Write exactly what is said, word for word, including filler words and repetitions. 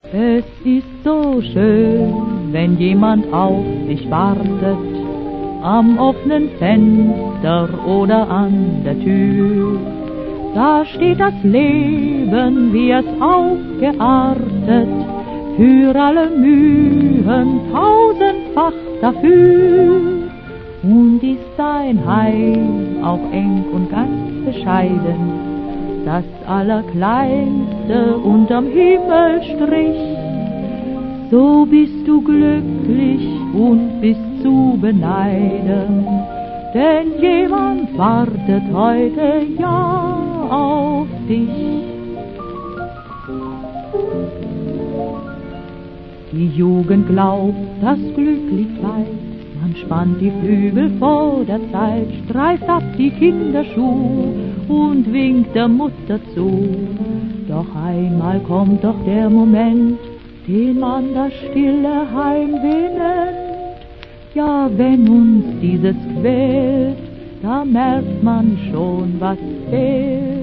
Es ist so schön, wenn jemand auf dich wartet, am offenen Fenster oder an der Tür. Da steht das Leben, wie es aufgeartet, für alle Mühen tausendfach dafür. Und ist sein Heim auch eng und ganz bescheiden, das Allerkleinste unterm Himmelstrich. So bist du glücklich und bist zu beneiden, denn jemand wartet heute ja auf dich. Die Jugend glaubt, das Glück liegt weit, man spannt die Flügel vor der Zeit, streift ab die Kinderschuh und winkt der Mutter zu. Doch einmal kommt doch der Moment, den man das stille Heimweh nennt. Ja, wenn uns dieses quält, da merkt man schon, was fehlt.